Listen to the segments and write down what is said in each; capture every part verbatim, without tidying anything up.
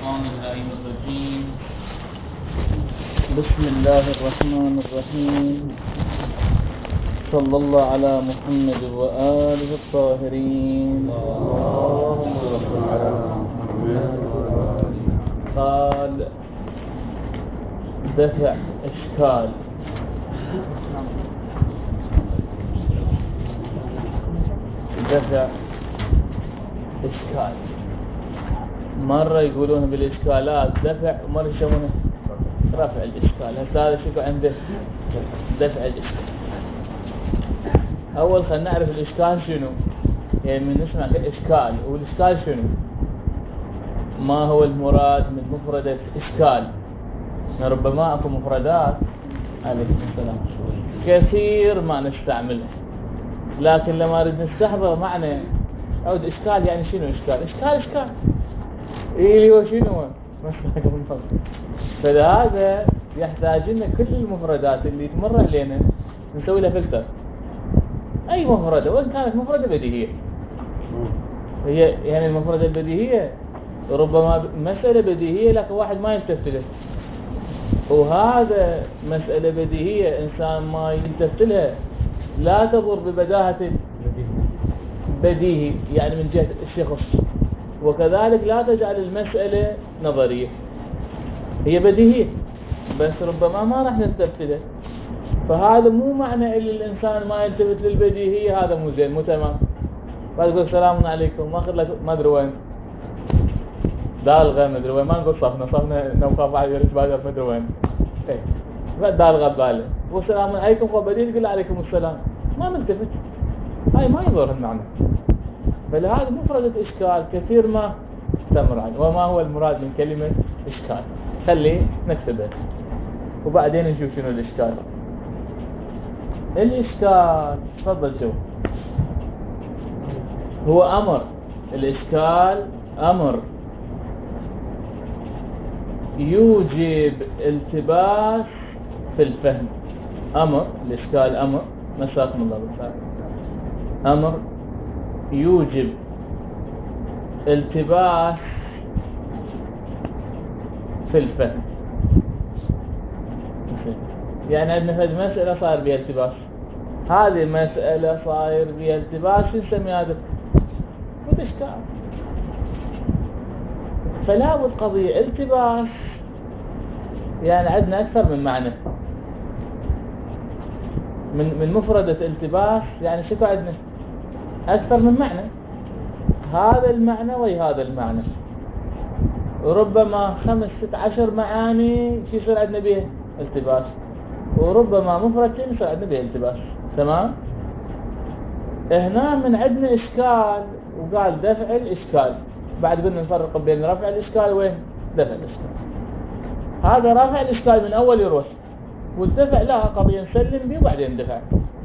الشيطان اللعين الرجيم. بسم الله الرحمن الرحيم. صلى الله على محمد وآله الطاهرين. اللهم صل على محمد. قال دفع إشكال. دفع إشكال مرة يقولون بالإشكالات دفع ومرة يسمونه رفع الإشكال. هذا شو عنده دفع الإشكال. أول خلينا نعرف الإشكال شنو، يعني من نسمع إشكال والإشكال شنو، ما هو المراد من مفردة إشكال. ربما أكو مفردات عليكم السلام كثير ما نستعملها، لكن لما نريد نستحضر معنى أو إشكال يعني شنو إشكال. إشكال إشكال إيه هو شنو فلهذا يحتاج لنا كل المفردات اللي تمر علينا نسوي لها فلتر. أي مفردة وإن كانت مفردة بديهية، هي يعني المفردة البديهية ربما مسألة بديهية لكن واحد ما يلتفت لها، وهذا مسألة بديهية إنسان ما يلتفت لها لا تضر ببداهة بديهي يعني من جهة الشخص، وكذلك لا تجعل المسألة نظرية، هي بديهية بس ربما ما راح نلتفت لها. فهذا مو معنى اللي الإنسان ما يلتفت للبديهية هذا مو زين مو تمام. فتقول السلام عليكم ما أخذ لك ما أدري وين دالغة ما أدري وين، ما نقول صفنا صفنا نوقف واحد يرش بادر ما أدري وين إيه دالغة بباله والسلام عليكم فبديل تقول عليكم السلام ما نلتفت، هاي ما يظهر المعنى. فلهذا مفردة إشكال كثير ما تمر عنه. وما هو المراد من كلمة إشكال؟ خليه نكتبه وبعدين نشوف شنو الإشكال. الإشكال تفضل شوف هو أمر. الإشكال أمر يوجب التباس في الفهم. أمر الإشكال أمر مساكم الله بالخير أمر يوجب التباس في الفهم. يعني عندنا فد مسألة صار بها التباس، هذه مسألة صاير بها التباس شو نسمي هذا؟ بالإشكال. فلا بد قضية التباس يعني عندنا أكثر من معنى من من مفردة التباس، يعني شكو عندنا أكثر من معنى، هذا المعنى وهي هذا المعنى ربما خمس ست عشر معاني شو يصير عندنا بها التباس، وربما مفردتين يصير عندنا بها التباس. تمام. هنا من عندنا إشكال وقال دفع الإشكال، بعد قلنا نفرق بين رفع الإشكال وين دفع الإشكال. هذا رفع الإشكال من أول يروح، والدفع لها قضية نسلم به وبعدين دفع.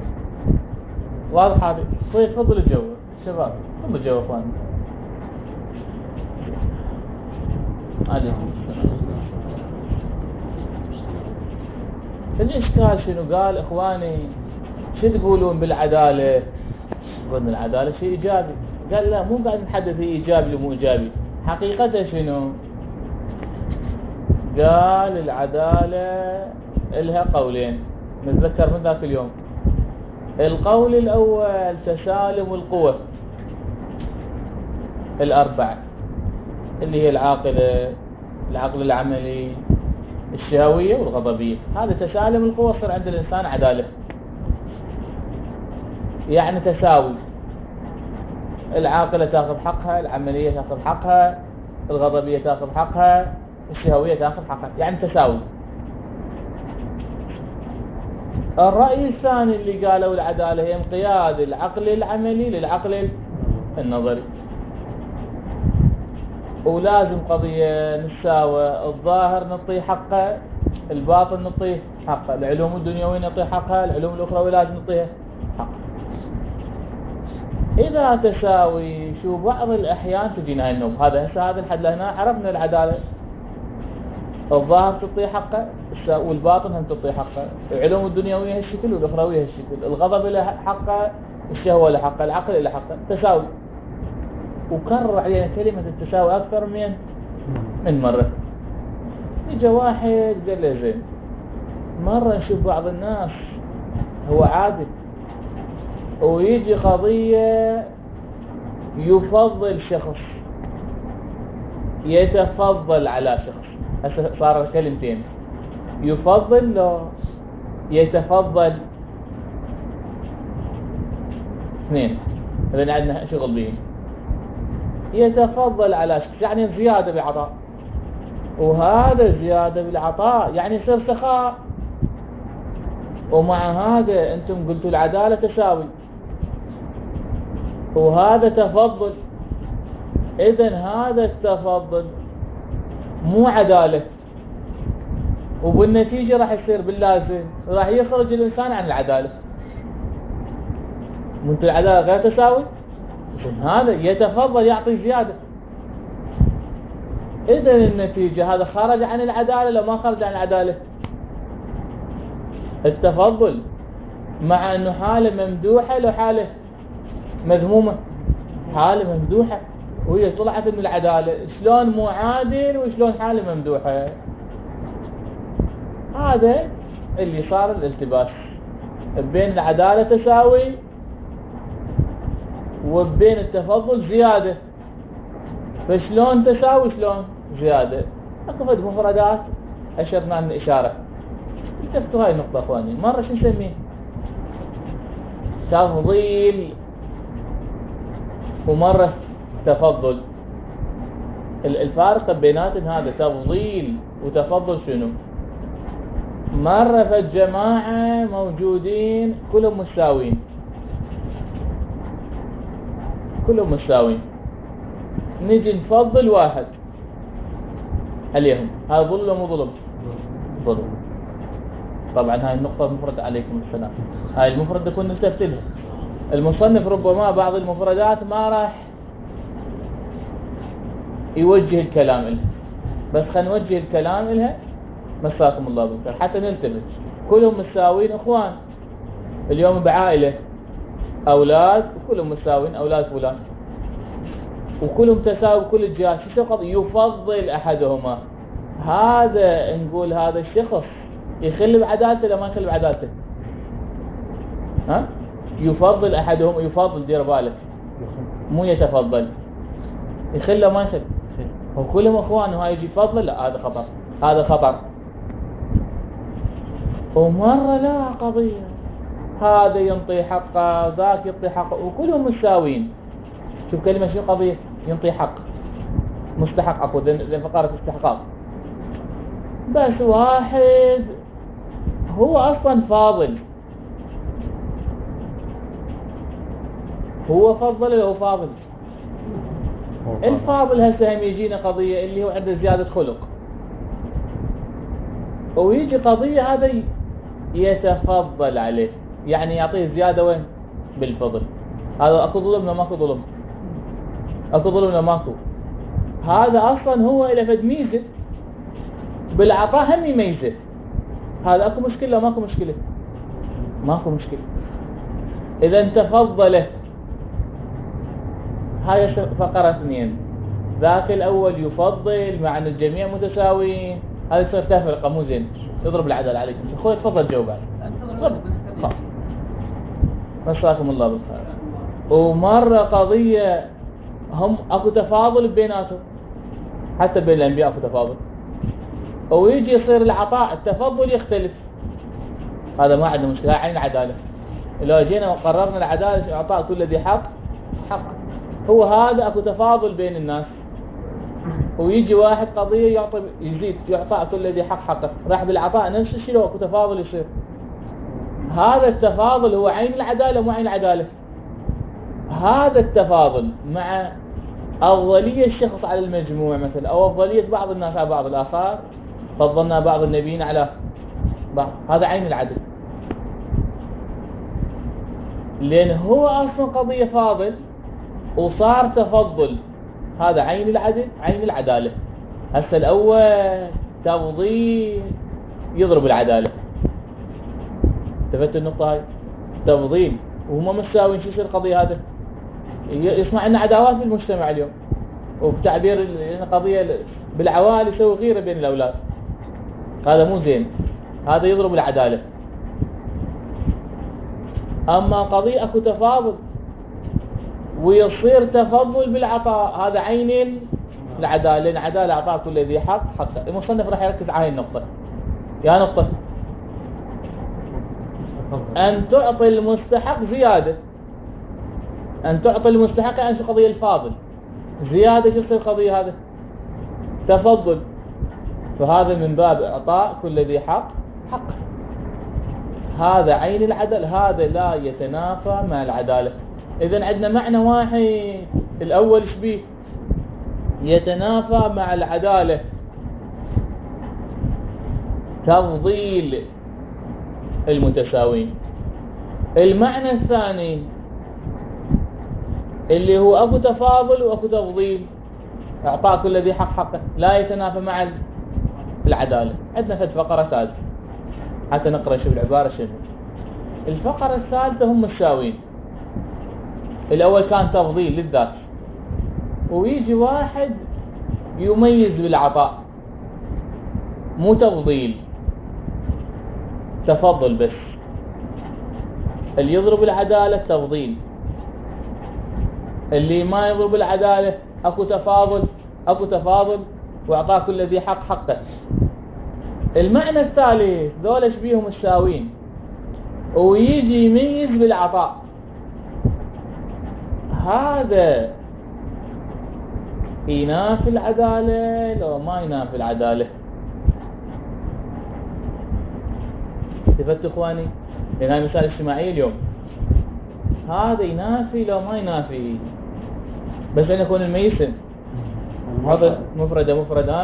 واضح هذه؟ طيب فضل الجو شباب فضل الجو اخواني عليكم السلام. الإشكال شنو قال اخواني؟ شو تقولون بالعدالة؟ ظن العدالة شيء إيجابي. قال لا مو قاعد نحدث إيجابي ومو إيجابي، حقيقته شنو؟ قال العدالة لها قولين نتذكر من ذاك اليوم. القول الأول تسالم القوى الأربعة اللي هي العاقلة العقل العملي الشهوية والغضبية، هذا تسالم القوى صار عند الإنسان عدالة، يعني تساوي. العاقلة تأخذ حقها، العملية تأخذ حقها، الغضبية تأخذ حقها، الشهوية تأخذ حقها، يعني تساوي. الرأي الثاني اللي قالوا العدالة هي انقياد العقل العملي للعقل النظري، ولازم قضية نساوى، الظاهر نعطيه حقه، الباطن نعطيه حقه، العلوم الدنيوية نعطيه حقها، العلوم الأخرى لازم نعطيها حقها. إذا تساوي شو بعض الأحيان تجينا هاي النوب. هذا هسه هذا الحد لهنا عرفنا العدالة، الظاهر تعطيه حقه والباطن هم تعطيه حقه، العلوم الدنيوية هالشكل والأخروية هالشكل، الغضب له حقه، الشهوة له حقه، العقل له حقه، تساوي. وكرر علينا كلمة التساوي أكثر من من مرة يجي واحد قال له زين، مرة نشوف بعض الناس هو عادل ويجي قضية يفضل شخص، يتفضل على شخص. هسه صار كلمتين، يفضل لو يتفضل، اثنين. إذن عندنا شغل بيه. يتفضل على شخص يعني زيادة بالعطاء، وهذا زيادة بالعطاء يعني يصير سخاء. ومع هذا انتم قلتوا العدالة تساوي، وهذا تفضل. إذن هذا التفضل مو عدالة، وبالنتيجة راح يصير باللازم راح يخرج الإنسان عن العدالة. وانتم العدالة غير تساوي، هذا يتفضل يعطي زيادة. إذن النتيجة هذا خرج عن العدالة لو ما خرج عن العدالة. التفضل مع أنه حالة ممدوحة لو حالة مذمومة، حالة ممدوحة وهي طلعت من العدالة، شلون مو عادل وشلون حالة ممدوحة. هذا اللي صار الالتباس بين العدالة تساوي وبين التفضل زيادة. فشلون تساوي شلون زيادة؟ اقفد مفردات اشرنا من اشارة. التفتوا هاي النقطة اخواني. مرة شو نسميه؟ تفضيل، ومرة تفضل. الفارق بيناتهم هذا تفضيل وتفضل شنو؟ مرة فالجماعة موجودين كلهم مساوين، كلهم مساوين، نجي نفضل واحد عليهم. هذا ظلم مو ظلم؟ ظلم. طبعا هاي النقطة مفردة عليكم السلام. هاي المفردة كنا نلتفت لها. المصنف ربما بعض المفردات ما راح يوجه الكلام لها، بس خلينا نوجه الكلام لها مساكم الله بالخير حتى نلتفت. كلهم مساوين اخوان، اليوم بعائلة اولاد وكلهم مساوين اولاد فلان، وكلهم تساوي كل الجهات. شو قضية؟ يفضل احدهما. هذا نقول هذا الشخص يخل بعدالته لما يخل بعدالته؟ ها؟ يفضل احدهم، يفضل دير بالك مو يتفضل. يخل ما يخل، وكلهم اخوان وهاي يجي يفضل، لا هذا خطر، هذا خطر. ومرة لا قضية هذا ينطي حقه ذاك ينطي حقه وكلهم مساوين. شوف كلمة شو قضية؟ ينطي حق مستحق، اكو ذي فقرة استحقاق. بس واحد هو اصلا فاضل، هو فضل له فاضل. الفاضل هسه هم يجينا قضية اللي هو عنده زيادة خلق، ويجي قضية هذا يتفضل عليه، يعني يعطيه زيادة وين؟ بالفضل. هذا اكو ظلم ولا ماكو ظلم؟ اكو ظلم ولا ماكو؟ هذا اصلا هو له فد ميزة بالعطاء هم يميزه. هذا اكو مشكلة ولا ماكو مشكلة؟ ماكو مشكلة. اذا تفضله. هاي فقرة اثنين. ذاك الاول يفضل مع ان الجميع متساويين، هذا يصير تفرقة مو زين، يضرب العدل عليكم. اخوي تفضل جاوب بعد. مساكم الله بالخير. ومرة قضية هم اكو تفاضل بيناتهم، حتى بين الانبياء اكو تفاضل، ويجي يصير العطاء التفضل يختلف. هذا ما عندنا مشكلة، عين العدالة. لو جينا وقررنا العدالة اعطاء كل ذي حق حق، هو هذا اكو تفاضل بين الناس، ويجي واحد قضية يعطي يزيد يعطى كل ذي حق حقه، راح بالعطاء نفس الشيء لو اكو تفاضل يصير. هذا التفاضل هو عين العدالة مو عين العدالة. هذا التفاضل مع أفضلية الشخص على المجموع مثلا، أو أفضلية بعض الناس على بعض الآخر، فضلنا بعض النبيين على بعض، هذا عين العدل. لأن هو أصلا قضية فاضل وصار تفضل، هذا عين العدل عين العدالة. هسه الأول تفضيل يضرب العدالة. تفت النقطة هاي؟ تفضيل وهم مساوين، شو يصير القضية هذا؟ يسمع لنا عداوات في المجتمع اليوم، وبتعبير قضية بالعوائل يسوي غيرة بين الأولاد، هذا مو زين، هذا يضرب العدالة. أما قضية أكو تفاضل ويصير تفضل بالعطاء، هذا عين العدالة، لأن العدالة أعطاء كل ذي حق حقه. المصنف راح يركز على هاي النقطة. يا نقطة أن تعطي المستحق زيادة، أن تعطي المستحق يعني شو قضية الفاضل زيادة، شو يصير قضية هذا تفضل، فهذا من باب إعطاء كل ذي حق حقه. هذا عين العدل، هذا لا يتنافى مع العدالة. إذن عندنا معنى واحد، الأول شبيه يتنافى مع العدالة، تفضيل المتساوين. المعنى الثاني اللي هو أكو تفاضل وأكو تفضيل، إعطاء كل ذي حق حقه، لا يتنافى مع العدالة. عندنا ثلاث فقرات هذه حتى نقرأ شوف العبارة شنو. الفقرة الثالثة هم متساوين. الأول كان تفضيل للذات، ويجي واحد يميز بالعطاء، مو تفضيل، تفضل بس. اللي يضرب العدالة تفضيل، اللي ما يضرب العدالة أكو تفاضل، أكو تفاضل وإعطاء كل ذي حق حقه. المعنى الثالث ذولا شبيهم متساوين ويجي يميز بالعطاء، هذا ينافي العدالة لو ما ينافي العدالة؟ تفتوا اخواني، لان هاي مسائل اجتماعية اليوم. هذا ينافي لو ما ينافي، بس ان يكون الميسن هذا مفردة مفردة.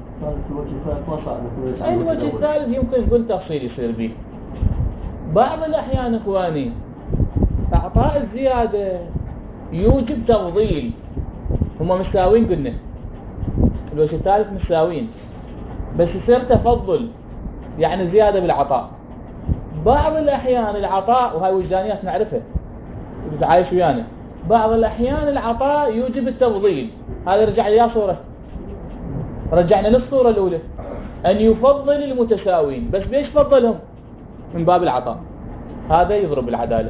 اي الوجه الثالث يمكن كل تفصيل يصير به. بعض الاحيان اخواني اعطاء الزيادة يوجب تفضيل، هما مساوين قلنا، الوجه الثالث مساوين بس يصير تفضل يعني زيادة بالعطاء. بعض الأحيان العطاء، وهاي وجدانيات نعرفها وتعايش ويانا، بعض الأحيان العطاء يوجب التفضيل. هذا رجع لي يا صورة، رجعنا للصورة الأولى، أن يفضل المتساوين، بس بيش فضلهم؟ من باب العطاء، هذا يضرب العدالة.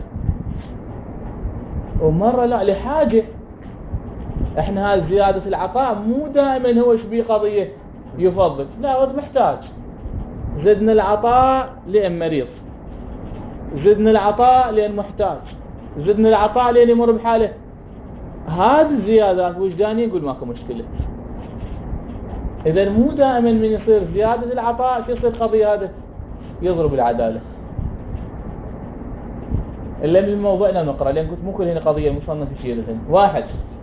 ومرة لا لحاجة، احنا هاي زيادة العطاء مو دائما هو شبيه قضية يفضل، لا ود محتاج، زدنا العطاء لأن مريض، زدنا العطاء لأن محتاج، زدنا العطاء لأن يمر بحاله. هذه الزيادات وجدانية يقول ماكو مشكلة. إذا مو دائما من يصير زيادة العطاء شو يصير قضية هذا يضرب العدالة. إلا من موضوعنا نقرأ، لأن قلت مو كل هنا قضية المصنف يشير لها. واحد،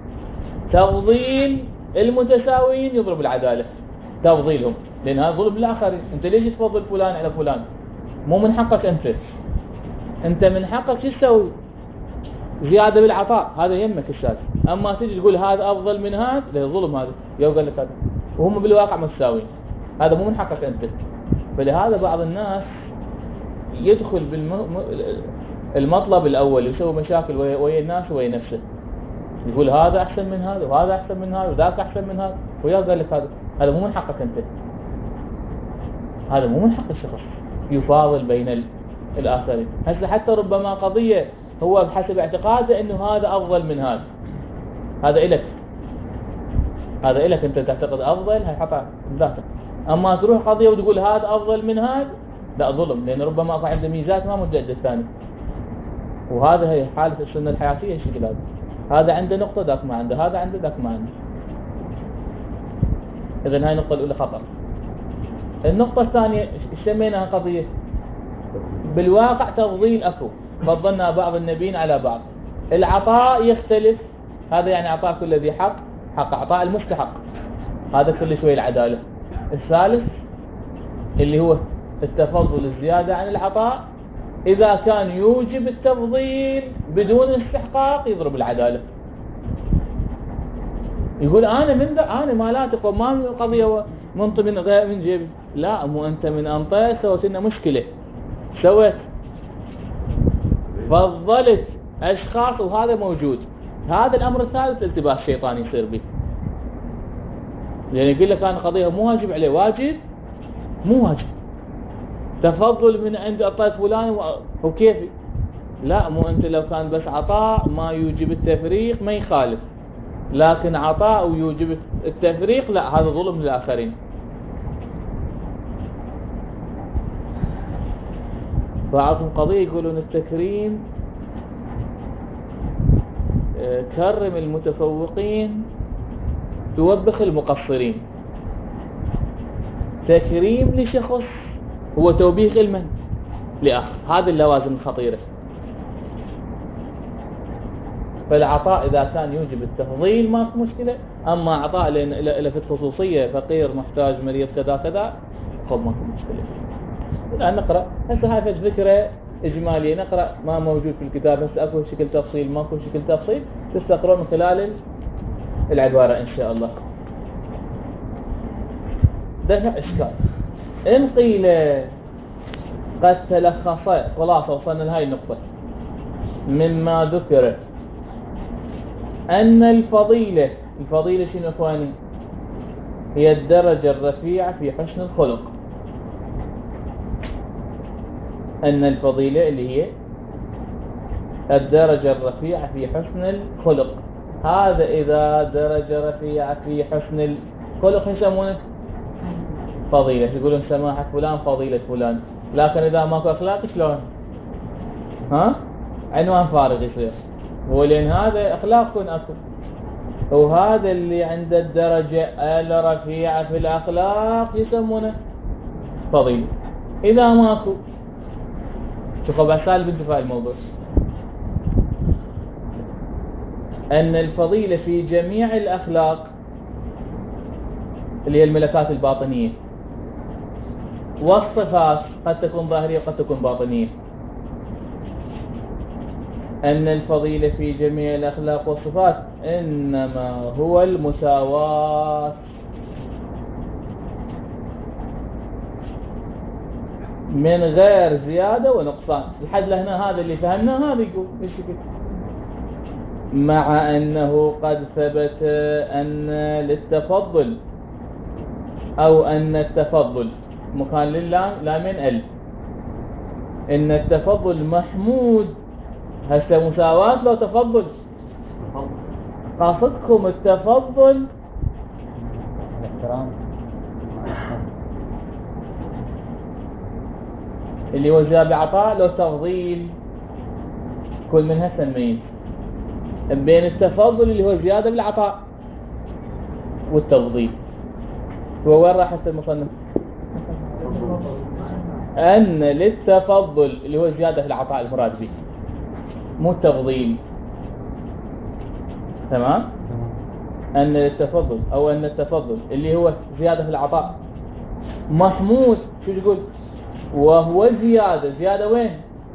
تفضيل المتساويين يضرب العدالة، تفضيلهم، لأن هذا ظلم للآخرين. أنت ليش تفضل فلان على فلان؟ مو من حقك أنت، أنت من حقك شو تسوي؟ زيادة بالعطاء، هذا يمك السادس. أما تجي تقول هذا أفضل من هذا، لا ظلم هذا، يقول لك هذا، وهم بالواقع متساويين، هذا مو من حقك أنت. فلهذا بعض الناس يدخل بالمطلب الأول يسوي مشاكل ويا الناس ويا نفسه، يقول هذا أحسن من هذا وهذا أحسن من هذا وذاك أحسن من هذا، ويا قال لك هذا هذا مو من حقك أنت، هذا مو من حق الشخص يفاضل بين الآخرين. هسه حتى ربما قضية هو بحسب اعتقاده إنه هذا أفضل من هذا، هذا إلك، هذا إلك أنت تعتقد أفضل، هاي حطها ذاتك. أما تروح قضية وتقول هذا أفضل من هذا، لا ظلم، لأن ربما أكو عنده ميزات ما متعدد الثاني. وهذا هي حالة السنة الحياتية الشكل هذا، هذا عنده نقطة ذاك ما عنده، هذا عنده ذاك ما عنده. إذن هاي النقطة الأولى خطر. النقطة الثانية سميناها قضية بالواقع تفضيل أكو، فضلنا بعض النبيين على بعض. العطاء يختلف، هذا يعني عطاء كل ذي حق حق، عطاء المستحق، هذا كل شوي العدالة. الثالث اللي هو التفضل الزيادة عن العطاء، إذا كان يوجب التفضيل بدون استحقاق يضرب العدالة. يقول أنا من ذا أنا ما لا تقوم، ما قضية منط من غير من جيبي، لا مو أنت من أنطيت سويت لنا مشكلة، سويت فضلت أشخاص وهذا موجود. هذا الأمر الثالث التباس شيطاني يصير به. لأن يقول لك أنا قضية مو واجب عليه، واجب مو واجب، تفضل من عند الطيب فلان وكيفي. لا، مو أنت لو كان بس عطاء ما يوجب التفريق ما يخالف، لكن عطاء ويوجب التفريق لا، هذا ظلم للآخرين. بعضهم قضية يقولون التكريم كرم المتفوقين توبخ المقصرين. تكريم لشخص هو توبيخ المن لآخر، هذه اللوازم الخطيرة. فالعطاء إذا كان يوجب التفضيل ما في مشكلة، أما عطاء إلى في الخصوصية فقير محتاج مريض كذا كذا خذ ما في مشكلة. الآن نقرأ هسه هاي فكرة إجمالية، نقرأ ما موجود في الكتاب، هسه أكو شكل تفصيل ماكو شكل تفصيل تستقرون من خلال العبارة إن شاء الله. دفع إشكال. إن قيل قد تلخص، خلاصة وصلنا لهاي النقطة مما ذكر أن الفضيلة، الفضيلة شنو أخواني؟ هي الدرجة الرفيعة في حسن الخلق. أن الفضيلة اللي هي الدرجة الرفيعة في حسن الخلق، هذا إذا درجة رفيعة في حسن الخلق يسمونه فضيلة، يقولون سماحة فلان فضيلة فلان. لكن إذا ماكو أخلاق شلون؟ ها؟ عنوان فارغ يصير، هو لأن هذا أخلاق يكون أكو، وهذا اللي عند الدرجة الرفيعة في الأخلاق يسمونه فضيلة. إذا ماكو شوفوا بسالب انتفاع الموضوع. أن الفضيلة في جميع الأخلاق اللي هي الملكات الباطنية والصفات قد تكون ظاهرية وقد تكون باطنية. أن الفضيلة في جميع الأخلاق والصفات إنما هو المساواة من غير زيادة ونقصان. لحد لهنا هذا اللي فهمناه، هذا يقول بالشكل. مع أنه قد ثبت أن للتفضل أو أن التفضل مكان لله لا من ال إن التفضل محمود. هسه مساواة لو تفضل قاصدكم التفضل الاحترام اللي هو زيادة عطاء، لو تفضيل كل منها سنميز بين التفضل اللي هو زيادة بالعطاء والتفضيل. هو وين راح المصنف؟ أن للتفضل اللي هو زيادة في العطاء المراد به مو التفضيل، تمام؟ أن للتفضل أو أن التفضل اللي هو زيادة في العطاء محمود. شو يقول؟ وهو زيادة. زيادة وين؟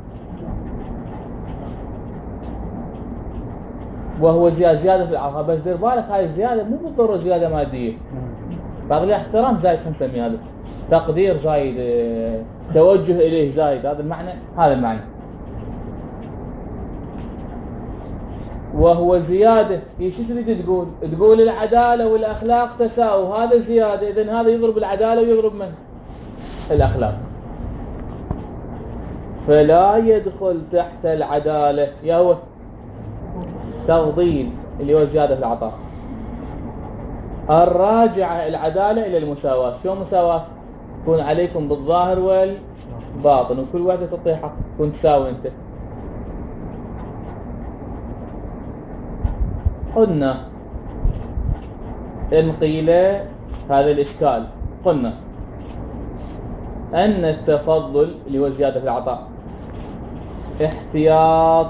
وهو زيادة زيادة في العطاء، بس دير بالك هاي الزيادة مو بالضرورة زيادة مادية، بعض الاحترام زايد نسميه هذا، تقدير زايد، توجه إليه زايد، هذا المعنى، هذا المعنى. وهو زيادة، ايش تريد تقول؟ تقول العدالة والأخلاق تساوي، هذا زيادة، إذن هذا يضرب العدالة ويضرب من؟ الأخلاق. فلا يدخل تحت العدالة يا هو تفضيل اللي هو زيادة في العطاء. الراجعة العدالة إلى المساواة. شو مساواة؟ يكون عليكم بالظاهر والباطن وكل واحدة تعطي حق، كنت تساوي أنت. قلنا إن قيل هذا الإشكال، قلنا أن التفضل اللي هو زيادة في العطاء احتياط.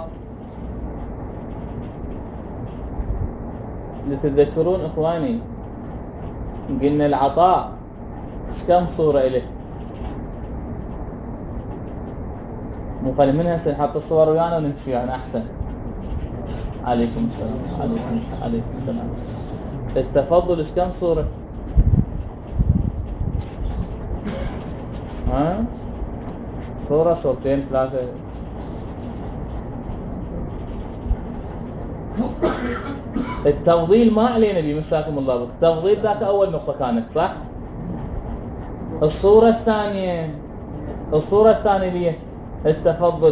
لتتذكرون إخواني قلنا العطاء كم صورة إليه؟ مقال منها سنحط الصور ويانا ونمشي يعني أحسن. عليكم السلام. عليكم عليكم السلام. التفضل إيش كم صورة؟ ها؟ صورة صورتين ثلاثة. التفضيل ما علينا به مساكم الله بك. التفضيل ذاك أول نقطة كانت صح. الصورة الثانية الصورة الثانية اللي هي التفضل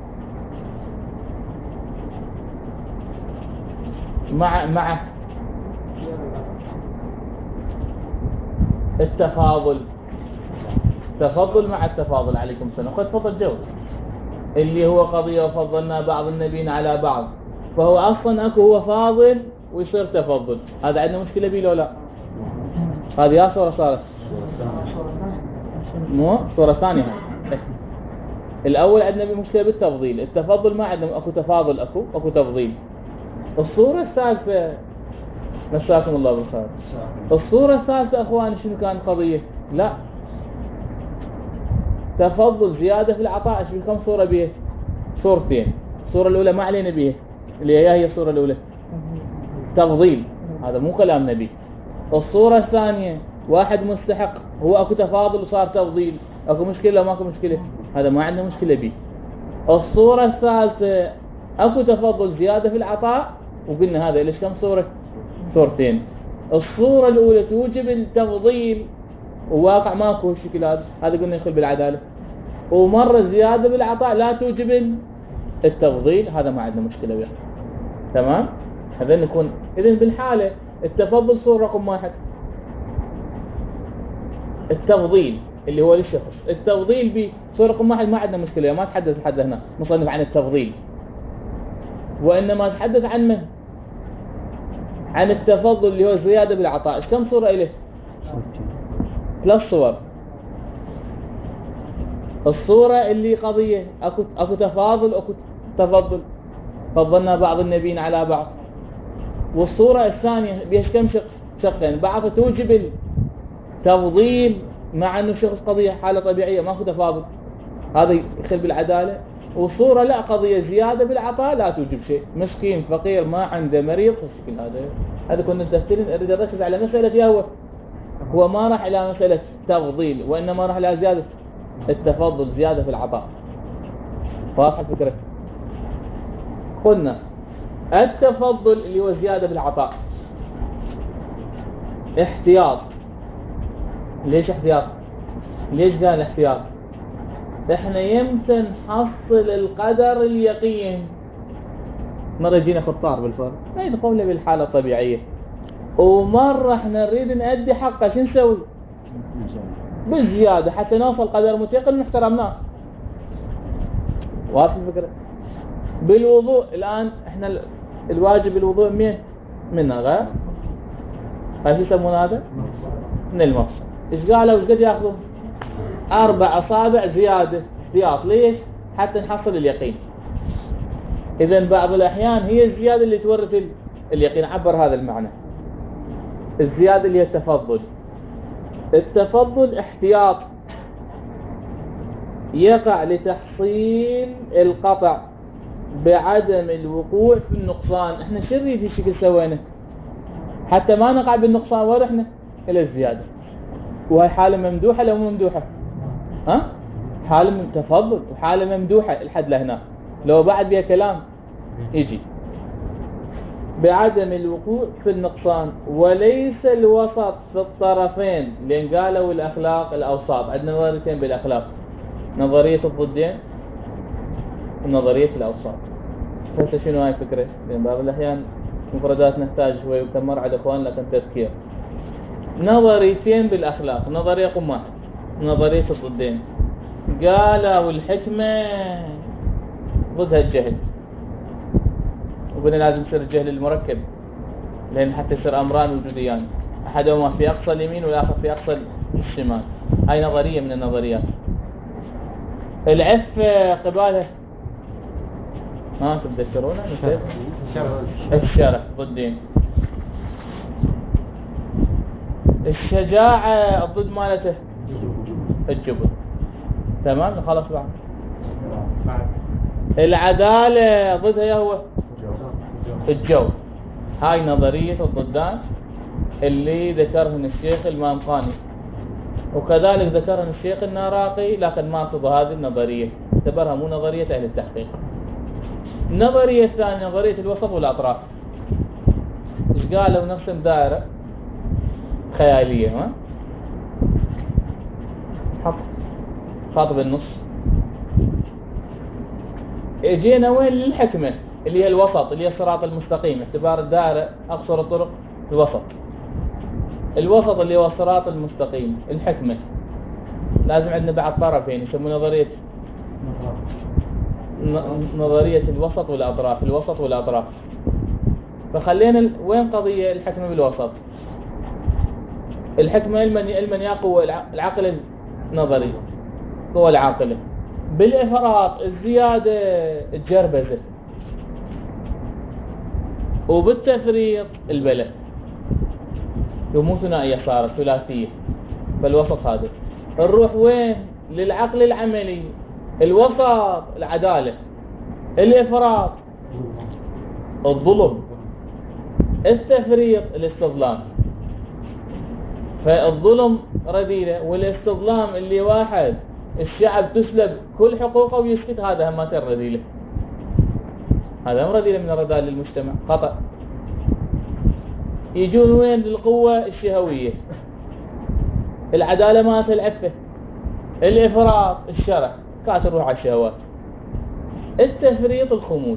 مع مع التفاضل. تفضل مع التفاضل عليكم السلام. قد تفضل جو اللي هو قضية وفضلنا بعض النبيين على بعض، فهو أصلا أكو هو فاضل ويصير تفضل. هذا عندنا مشكلة بيه لو لا؟ هذه يا صورة صارت مو صورة ثانية. الأول عندنا مشكلة بالتفضيل، التفضل ما عندنا أكو تفاضل، أكو أكو تفضيل. الصورة الثالثة مساكم الله بالخير. الصورة الثالثة أخواني شنو كان قضية؟ لا تفضل زيادة في العطاء. ايش كم صورة بيه؟ صورتين. الصورة الأولى ما علينا بيه اللي هي هي الصورة الأولى تفضيل، هذا مو كلام نبي. الصورة الثانية واحد مستحق هو اكو تفاضل وصار تفضيل، اكو مشكلة ما اكو مشكلة؟ هذا ما عندنا مشكلة بيه. الصورة الثالثة اكو تفضل زيادة في العطاء وقلنا هذا ليش كم صورة؟ صورتين. الصورة الأولى توجب التفضيل وواقع ماكو الشكل هذا، هذا قلنا يدخل بالعدالة. ومرة زيادة بالعطاء لا توجب التفضيل، هذا ما عندنا مشكلة بيه. تمام؟ هذا نكون إذن بالحالة التفضل صورة رقم واحد. التفضيل اللي هو للشخص، التفضيل بصورة رقم واحد ما عندنا مشكلة، ما تحدث حد هنا مصنف عن التفضيل، وإنما تحدث عن من؟ عن التفضل اللي هو زيادة بالعطاء. إيش كم صورة إليه؟ ثلاث صور. الصورة اللي قضية أكو أكو تفاضل أكو تفضل، فضلنا بعض النبيين على بعض. والصورة الثانية بيش كم شخص؟ شخصين، بعض توجب التفضيل مع انه شخص قضية حالة طبيعية ماكو تفاضل، هذا يدخل بالعدالة. وصورة لا قضية زيادة بالعطاء لا توجب شيء، مسكين فقير ما عنده مريض الشكل هذا. هذا كنا متفكرين اريد اركز على مسألة يا هو هو ما راح الى مسألة تفضيل وانما راح الى زيادة التفضل، زيادة في العطاء. واضح الفكرة؟ قلنا التفضل اللي هو زيادة بالعطاء احتياط. ليش احتياط؟ ليش قال احتياط؟ احنا يمتى نحصل القدر اليقين؟ مرة يجينا خطار بالفرق ما يدخلنا بالحالة الطبيعية، ومرة احنا نريد نأدي حقه. شو نسوي؟ بالزيادة حتى نوصل قدر متيقن ونحترمناه. واضح الفكرة؟ بالوضوء الآن احنا الواجب الوضوء من من غير ايش يسمون هذا؟ من المفصل. ايش قالوا؟ ايش قد ياخذون؟ اربع اصابع زيادة احتياط. ليش؟ حتى نحصل اليقين. اذا بعض الاحيان هي الزيادة اللي تورث اليقين. عبر هذا المعنى. الزيادة اللي هي التفضل. التفضل احتياط يقع لتحصيل القطع بعدم الوقوع في النقصان. احنا شو نريد الشكل سوينا حتى ما نقع بالنقصان ورحنا الى الزيادة؟ وهي حالة ممدوحة لو ممدوحة؟ ها؟ حالة من تفضل وحالة ممدوحة الحد لهنا، لو بعد بها كلام يجي بعدم الوقوع في النقصان وليس الوسط في الطرفين. لان قالوا الاخلاق الاوساط. عندنا نظريتين بالاخلاق، نظرية الضدين ونظرية الاوساط. هسه شنو هاي الفكرة؟ لان بعض الاحيان مفردات نحتاج شوي وتمر على اخوان لكن تذكير. نظريتين بالاخلاق، نظرية رقم واحد نظرية الضدين. قالوا الحكمة ضدها الجهل، وقلنا لازم يصير الجهل المركب لان حتى يصير امران وجوديان، احدهما في اقصى اليمين والاخر في اقصى الشمال. هاي نظرية من النظريات. العفة قبالها ما تتذكرونها؟ الشرف ضدين. الشجاعة الضد مالته الجبن. تمام خلاص بعد. العدالة ضدها هو الجو. هاي نظرية الضدان اللي ذكرهن الشيخ المامقاني، وكذلك ذكرهن الشيخ الناراقي، لكن ما اقصد هذه النظرية، اعتبرها مو نظرية أهل التحقيق. النظرية الثانية نظرية الوسط والأطراف. إيش قالوا؟ نرسم دائرة خيالية، ها؟ حط خط بالنص. اجينا وين؟ للحكمة اللي هي الوسط، اللي هي الصراط المستقيم. اعتبار الدائرة أقصر الطرق الوسط. الوسط اللي هو الصراط المستقيم. الحكمة لازم عندنا بعد طرفين يسمونه نظرية نظرية الوسط والأطراف. الوسط والأطراف. فخلينا ال... وين قضية الحكمة بالوسط؟ الحكمة المن المن قوة العقل النظري، قوة العاقلة. بالإفراط الزيادة الجربزة، وبالتفريط البلة. مو ثنائية صارت ثلاثية. فالوسط هذا. نروح وين؟ للعقل العملي. الوسط العدالة، الإفراط الظلم، التفريط الاستظلام. فالظلم رذيلة، والاستظلام اللي واحد الشعب تسلب كل حقوقه ويسكت، هذا هماتين رذيلة. هذا هم رذيلة من الرذائل للمجتمع، خطأ. يجون وين؟ للقوة الشهوية. العدالة مالت العفة، الإفراط الشرع، كانت تروح على الشهوات. التفريط الخمود،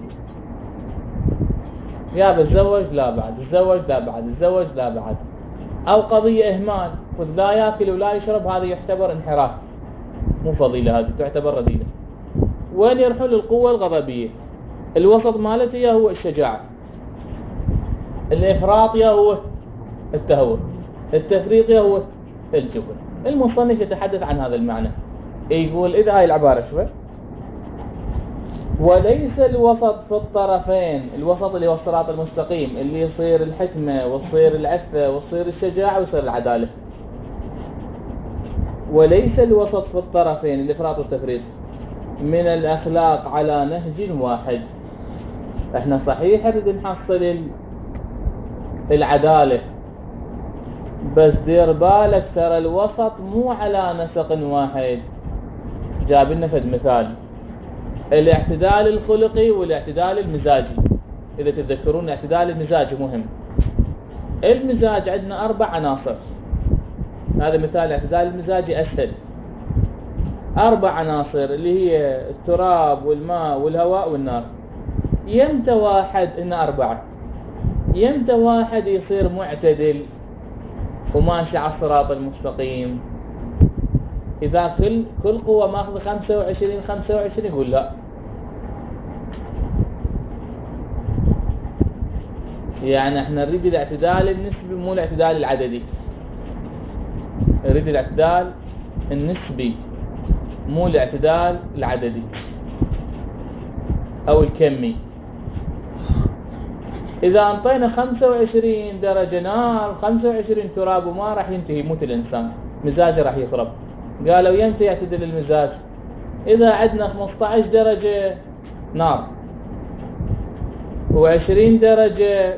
يا بتزوج لا بعد، تزوج لا بعد، تزوج لا بعد. أو قضية إهمال، لا يأكل ولا يشرب، هذا يعتبر انحراف، مو فضيلة، هذه تعتبر رذيلة. وين يرحل؟ القوة الغضبية. الوسط مالتها هو الشجاعة. الإفراط هو التهور، التفريط هو الجبن. المصنف يتحدث عن هذا المعنى، يقول إذا هاي العبارة شوي: وليس الوسط في الطرفين. الوسط اللي هو الصراط المستقيم، اللي يصير الحكمة وتصير العفة وتصير الشجاعة ويصير العدالة. وليس الوسط في الطرفين، الإفراط والتفريط، من الأخلاق على نهج واحد. احنا صحيح نريد نحصل العدالة، بس دير بالك ترى الوسط مو على نسق واحد. جاب لنا فد مثال: الاعتدال الخلقي والاعتدال المزاجي. إذا تتذكرون الاعتدال المزاجي مهم. المزاج عندنا أربع عناصر. هذا مثال الاعتدال المزاجي أسهل. أربع عناصر اللي هي التراب والماء والهواء والنار. يمتى واحد إن أربعة؟ يمتى واحد يصير معتدل وماشي على الصراط المستقيم؟ إذا كل كل قوة ماخذ خمسة وعشرين خمسة وعشرين يقول لا. يعني احنا نريد الاعتدال النسبي مو الاعتدال العددي. نريد الاعتدال النسبي مو الاعتدال العددي أو الكمي. إذا أنطينا خمسة وعشرين درجة نار، خمسة وعشرين تراب وما راح ينتهي، يموت الإنسان، مزاجه راح يخرب. قالوا يمتى يعتدل المزاج؟ إذا عندنا خمسة عشر درجة نار وعشرين درجة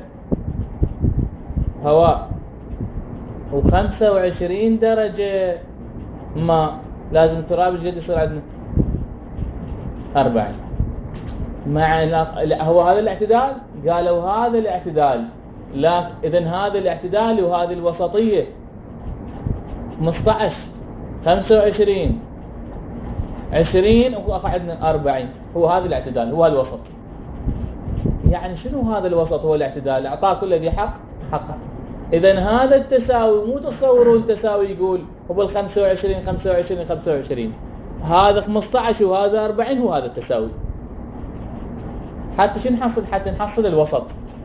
هواء وخمسة وعشرين درجة ماء، لازم تراب الجد يصير عندنا أربعين. مع هو هذا الاعتدال؟ قالوا هذا الاعتدال. لا، إذن هذا الاعتدال وهذه الوسطية. خمسة عشر خمسة وعشرين عشرين وقعدنا أربعين، هو هذا الاعتدال، هو الوسط. يعني شنو هذا الوسط؟ هو الاعتدال، أعطاه كل ذي حق حقه. إذن هذا التساوي، مو تصوروا التساوي يقول هو بالخمسة وعشرين خمسة وعشرين خمسة وعشرين، هذا خمسة عشر وهذا أربعين، هو هذا التساوي. حتى شو نحصل؟ حتى نحصل الوسط.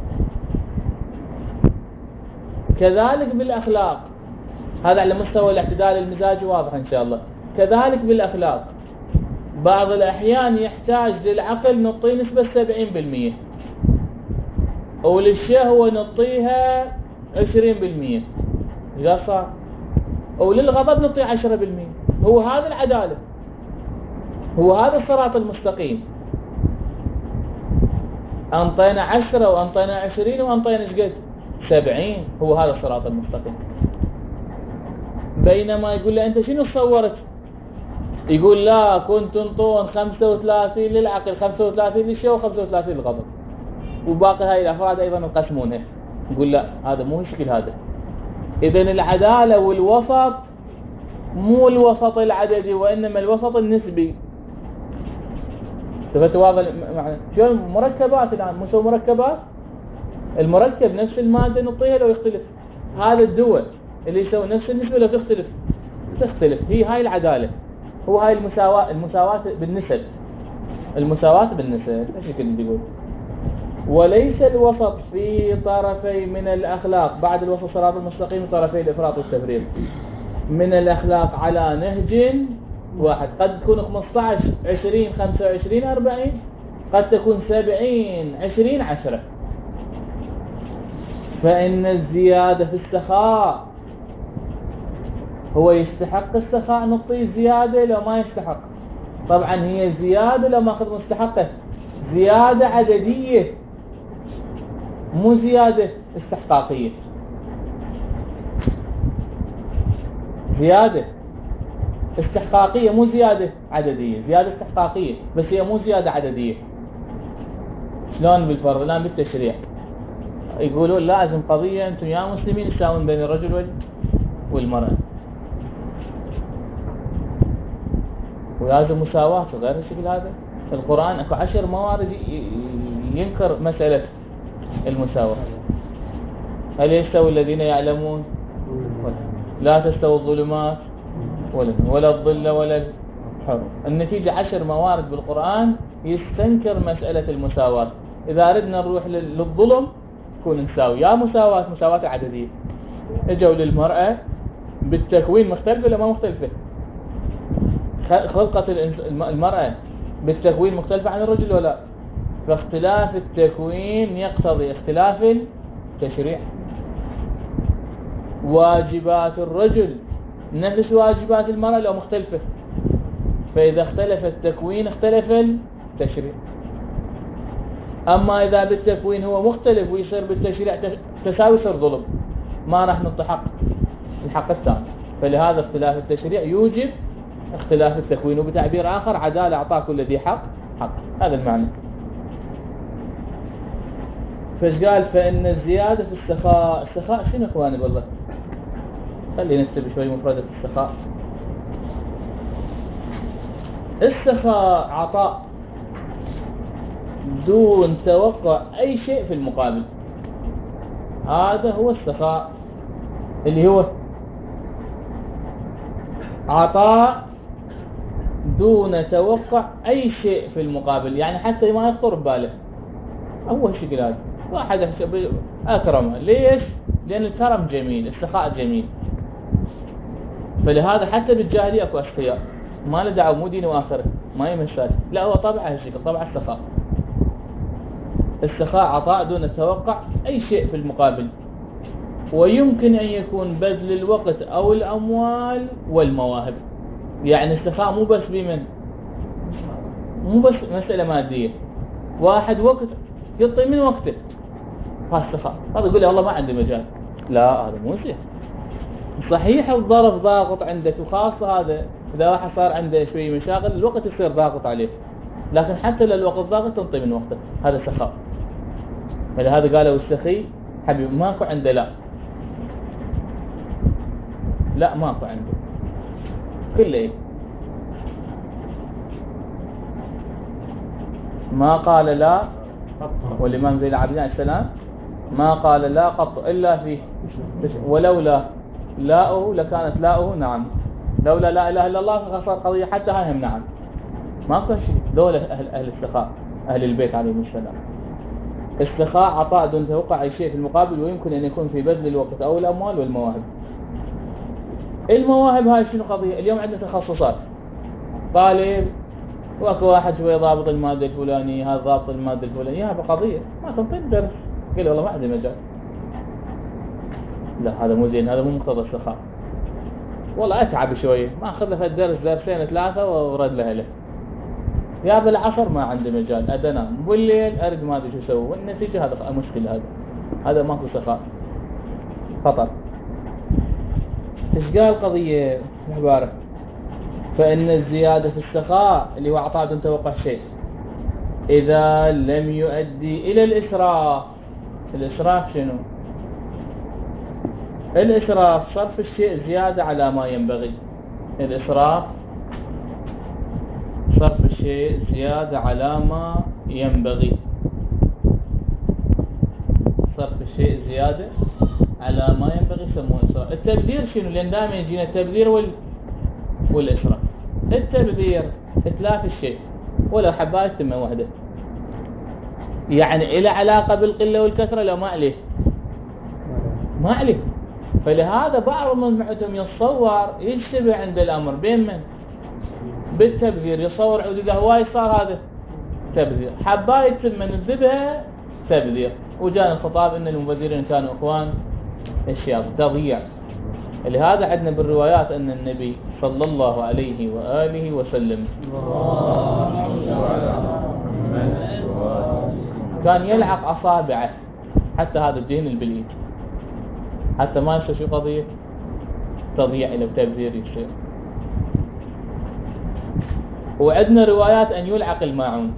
كذلك بالأخلاق، هذا على مستوى الاعتدال المزاجي، واضح إن شاء الله. كذلك بالأخلاق، بعض الأحيان يحتاج للعقل نعطيه نسبة سبعين بالمئة وللشهوة نعطيها عشرين بالمئة، إذا صار، وللغضب نعطيه عشرة بالمئة. هو هذا العدالة، هو هذا الصراط المستقيم. أنطينا عشرة وأنطينا عشرين وأنطينا شقد سبعين، هو هذا الصراط المستقيم. بينما يقول له أنت شنو تصورت؟ يقول لا كنت تنطون خمسة وثلاثين للعقل، خمسة وثلاثين للشيء، وخمسة وثلاثين للغضب، وباقي هاي الافراد ايضا يقسمونها. يقول لا هذا مو مشكل هذا. اذا العداله والوسط مو الوسط العددي وانما الوسط النسبي. تفتواضع معنى شو مركبات الان، مو شو مركبات؟ المركب نفس الماده نعطيها لو يختلف. هذا الدول اللي يسوي نفس النسبه لو تختلف تختلف. هي هاي العداله، هو هاي المساواه، المساواه بالنسب، المساواه بالنسب. ايش كنت يقول؟ وليس الوسط في طرفي من الاخلاق، بعد الوسط صراط المستقيم طرفي الافراط والتفريط من الاخلاق على نهج واحد. قد تكون خمسة عشر عشرين خمسة وعشرين أربعين، قد تكون سبعين عشرين عشرة. فإن الزيادة في السخاء هو يستحق السخاء نعطيه زيادة لو ما يستحق. طبعا هي زيادة لو ما أخذ مستحقه، زيادة عددية مو زيادة استحقاقية. زيادة استحقاقية مو زيادة عددية، زيادة استحقاقية بس هي مو زيادة عددية. شلون بالفرض الآن بالتشريع يقولون لازم قضية أنتم يا مسلمين تساوون بين الرجل والمرأة، ولازم مساواة غير الشكل هذا. القرآن اكو عشر موارد ينكر مسألة المساواة. هل يستوي الذين يعلمون؟ لا تستوي الظلمات ولا ولا الظل ولا الحر. النتيجة عشر موارد بالقرآن يستنكر مسألة المساواة. إذا أردنا نروح للظلم تكون نساوي يا مساواة مساواة عددية. اجوا للمرأة بالتكوين مختلفة ولا ما مختلفة؟ خلقة المرأة بالتكوين مختلفة عن الرجل ولا؟ فاختلاف التكوين يقتضي اختلاف التشريع. واجبات الرجل نفس واجبات المرأة لو مختلفة، فإذا اختلف التكوين اختلف التشريع. أما إذا بالتكوين هو مختلف ويصير بالتشريع تساوي يصير ظلم، ما راح نعطي حق الحق الثاني. فلهذا اختلاف التشريع يوجب اختلاف التكوين، وبتعبير آخر عدالة أعطاه كل ذي حق حق. هذا المعنى. فايش قال؟ فإن الزيادة في السخاء. السخاء شنو إخواني والله؟ خلينا نكتب شوي مفردة السخاء. السخاء عطاء دون توقع أي شيء في المقابل. هذا هو السخاء، اللي هو عطاء دون توقع أي شيء في المقابل، يعني حتى ما يخطر بباله. أول شيء هذا واحد أكرمه، ليش؟ لأن الكرم جميل، السخاء جميل. فلهذا حتى بالجاهلية أكو أسخياء ما له دعوة، مو دين وآخره، ما يمثل، لا هو طبع هالشكل، طبع السخاء. السخاء عطاء دون توقع أي شيء في المقابل، ويمكن أن يكون بذل الوقت أو الأموال والمواهب. يعني السخاء مو بس بمن، مو بس مسألة مادية. واحد وقت يعطي من وقته، هذا السخاء. هذا يقول لي والله ما عندي مجال، لا هذا مو زين. صحيح الظرف ضاغط عندك، وخاصة هذا إذا واحد صار عنده شوي مشاغل الوقت يصير ضاغط عليه، لكن حتى لو الوقت ضاغط تنطي من وقته، هذا سخاء. فلهذا قالوا السخي حبيب ماكو عنده، لا لا ماكو عنده كله إيه؟ ما قال لا، والإمام زين العابدين عليه السلام ما قال لا قط إلا فيه، ولولا لاؤه لكانت لاؤه نعم، لولا لا إله إلا الله فخسر قضية حتى هاي هم نعم. ما كان شيء. دول أهل, أهل السخاء أهل البيت عليهم السلام. السخاء عطاء دون توقع أي شيء في المقابل، ويمكن أن يكون في بذل الوقت أو الأموال والمواهب. المواهب هاي شنو قضية؟ اليوم عندنا تخصصات، طالب واكو واحد شوي ضابط المادة الفلانية، هذا ضابط المادة الفلانية، هذا بقضية ما تنطي درس، قال والله ما عندي مجال، لا هذا مو زين، هذا مو مقتضى السخاء. والله اتعب شويه، ما اخذ له الدرس درسين ثلاثه ورد له له. يا بالعصر ما عندي مجال، ادنام بالليل ارد ما ادري شو اسوي، والنتيجه هذا مشكله. هذا هذا ماكو سخاء، خطر. ايش قال قضيه العباره؟ فإن الزيادة في السخاء اللي هو عطاء بدون توقع شيء إذا لم يؤدي إلى الإسراف. الإسراف شنو؟ الإسراف صرف الشيء زيادة على ما ينبغي. الإسراف صرف الشيء زيادة على ما ينبغي. صرف الشيء زيادة على ما ينبغي يسموه إسراف. التبذير شنو؟ لأن دائما يجينا التبذير وال... والإسراف. التبذير إتلاف الشيء ولو حباية تم واحدة، يعني إلى علاقة بالقلة والكثرة لو ما عليه ما عليه. فلهذا بعض مجموعتهم يتصور يشتبه عند الأمر بين من؟ بالتبذير. يصور عود إذا هواي صار هذا تبذير، حباية تم نذبها تبذير. وجاء الخطاب إن المبذرين كانوا إخوان الشياطين، تضييع. لهذا عندنا بالروايات أن النبي صلى الله عليه وآله وسلم كان يلعق أصابعه حتى هذا الدهن البليد حتى ما يصير شو قضية تضييع إلى تبذير يصير. وعندنا روايات أن يلعق الماعون،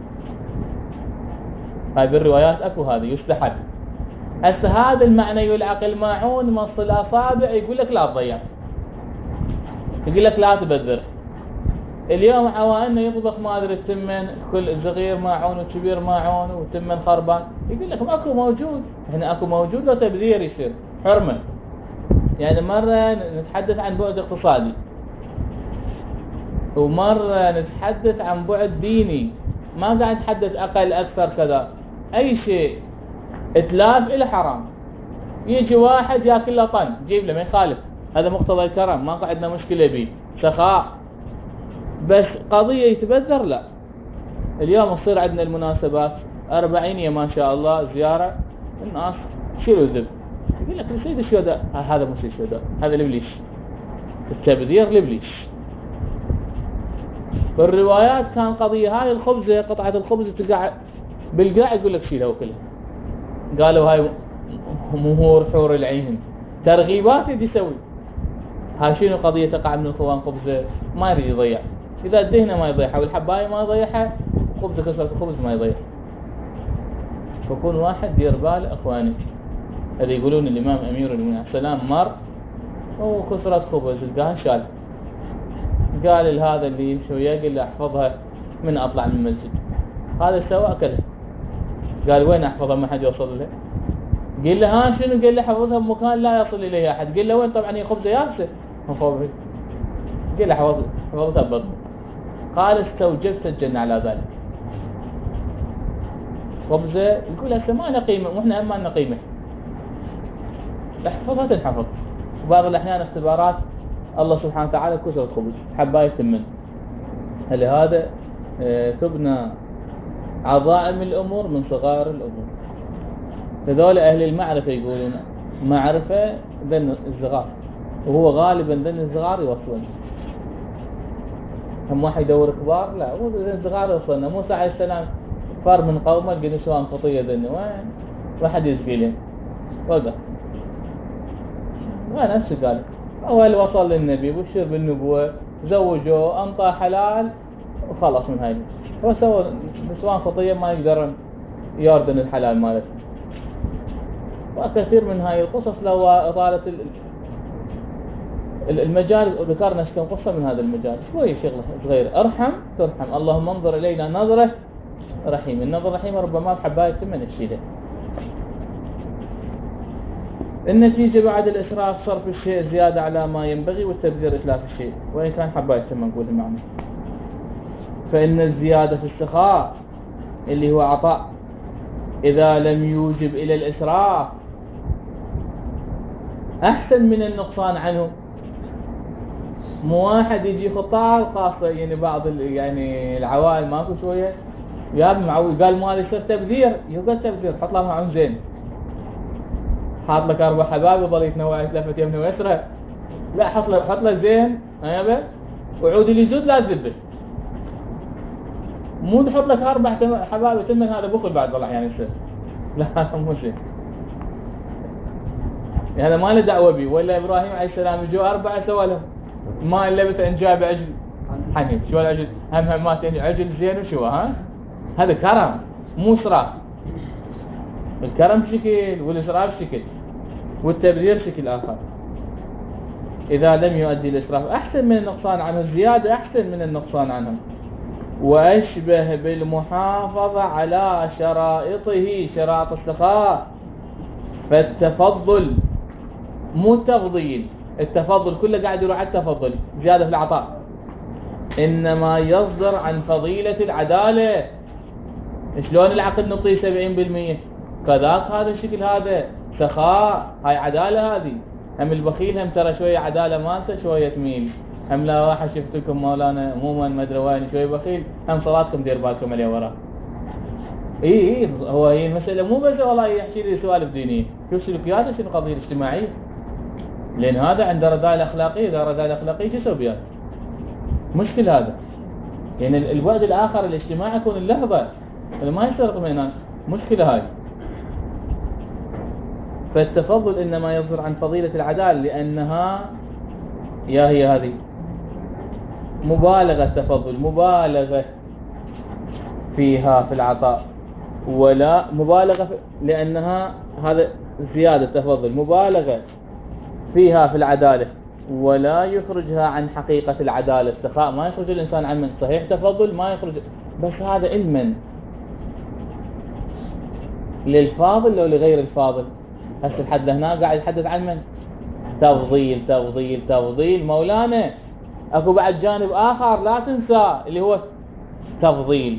هاي بالروايات أكو هذا يستحب. هسه هذا المعنى يلعق الماعون مص الأصابع يقول لك لا تضيع، يقول لك لا تبذر. اليوم عوائلنا يطبخ ما ادري التمن كل صغير ماعون وكبير ماعون وتمن خربان، يقول لك اكو موجود. احنا اكو موجود لو تبذير يصير حرمه. يعني مره نتحدث عن بعد اقتصادي ومره نتحدث عن بعد ديني، ما قاعد نتحدث اقل اكثر كذا. اي شيء اتلاف الى حرام. يجي واحد ياكل له طن جيب له ما يخالف، هذا مقتضى الكرم، ما عندنا مشكله به، سخاء. بس قضيه يتبذر لا. اليوم تصير عندنا المناسبات أربعينية ما شاء الله زياره الناس شيلوا ذب، يقول لك سيد الشهداء. هذا مو سيد الشهداء، هذا الابليس. التبذير الابليس. بالروايات كان قضيه هاي الخبزه قطعه الخبز تقع بالقاع يقول لك شيلها وكلها. قالوا هاي مهور حور العين، ترغيبات يدي يسوي. هاي شنو قضيه تقع من الخوان خبزه ما يريد يضيع، اذا الدهنه ما يضيعها والحبايه ما يضيعها خبزه كسرت الخبز ما يضيع. فكون واحد دير باله اخواني. اللي يقولون الامام امير المؤمنين عليه السلام مر وكسرت خبز القاها شال، قال لهذا اللي يمشي وياه قال له احفظها من اطلع من المسجد. هذا سوى اكلها، قال وين احفظها ما حد يوصل لها. قال له ها شنو؟ قال له حفظها بمكان لا يصل اليه احد. قال له وين؟ طبعا هي خبزه يابسه من فوق. قال له حفظ حفظتها ببطن. قال استوجبت الجنه على ذلك. خبزه يقول هسه ما لها قيمه واحنا ما لنا قيمه، احفظها تنحفظ. وبعض الاحيان اختبارات الله سبحانه وتعالى كسرت خبز حبايه تمن. لهذا تبنى عظائم الامور من صغار الامور. هذول اهل المعرفه يقولون معرفه ذن الصغار، وهو غالبا ذن الصغار يوصلون. هم واحد يدور كبار؟ لا، هو ذن الصغار يوصلنا. موسى عليه السلام فار من قومه قال شلون خطيه ذن وين؟ واحد يزكي لهم وقف. ما نفسه قال اول وصل للنبي بشر بالنبوه زوجوه انطى حلال وخلص من هاي. هو سوى نسوان خطيه ما يقدرون يردن الحلال مالته. وكثير من هاي القصص لو اطالت المجال ذكرنا كم قصه من هذا المجال. شوي شغله صغيره ارحم ترحم. اللهم انظر الينا نظره رحيم. النظر الرحيم ربما بحبايه من الشيله. النتيجه بعد الاسراف صرف الشيء زياده على ما ينبغي والتبذير اتلاف الشيء، وان كان حبايه ما نقول المعنى. فان الزياده في السخاء اللي هو عطاء اذا لم يوجب الى الاسراف احسن من النقصان عنه. مو واحد يجي خطاب خاصه يعني بعض يعني العوائل ماكو شويه يا معوي قال مالي يصير تبذير، يقول تبذير حط له معون زين، حاط لك اربع حباب يظل يتنوع يتلفت يمنه ويسره. لا حط له حط له زين ايوه وعود اللي يزود لا تذبه. مو تحط لك اربع حباب وتمن هذا بخل بعد والله يعني يصير. لا مو زين. هذا ما له دعوه بي. ولا ابراهيم عليه السلام جو اربعه سوى لهم ما الا مثلا جاب عجل حنيف، شو العجل؟ هم هم ما تني عجل زين وشو ها؟ هذا كرم مو اسراف. الكرم شكل والاسراف شكل والتبذير شكل اخر. اذا لم يؤدي الاسراف احسن من النقصان عنه، الزياده احسن من النقصان عنه. واشبه بالمحافظه على شرائطه، شرائط السخاء. فالتفضل مو تفضيل، التفضل كله قاعد يروح على التفضل، زياده في العطاء، انما يصدر عن فضيله العداله. شلون العقد نعطيه سبعين بالمئة كذاك هذا الشكل، هذا سخاء، هاي عداله. هذه هم البخيل هم ترى شويه عداله مالته شويه تميل. هم لا واحد شفت لكم مولانا عموما ما ادري وين شويه بخيل، هم صلاتكم دير بالكم عليه وراه. اي اي هو هي المساله مو بس والله يحكي لي سوالف دينيه، شوف سلوكياته شنو القضيه الاجتماعيه. لان هذا عنده رذائل اخلاقيه، اذا رذائل اخلاقيه شو يسوي بيها؟ مشكل هذا. يعني البعد الاخر الاجتماعي يكون اللحظه اللي ما يسرق من هناك، مشكله هاي. فالتفضل انما يصدر عن فضيله العداله، لانها يا هي هذه مبالغه، تفضل مبالغه فيها في العطاء، ولا مبالغه في لانها هذا زياده تفضل مبالغه فيها في العداله، ولا يخرجها عن حقيقه العداله. السخاء ما يخرج الانسان عن من صحيح تفضل ما يخرج، بس هذا علما للفاضل لو لغير الفاضل. هسه الحد هنا قاعد يتحدث عن من؟ تفضيل تفضيل تفضيل. مولانا اكو بعد جانب اخر لا تنسى اللي هو تفضيل.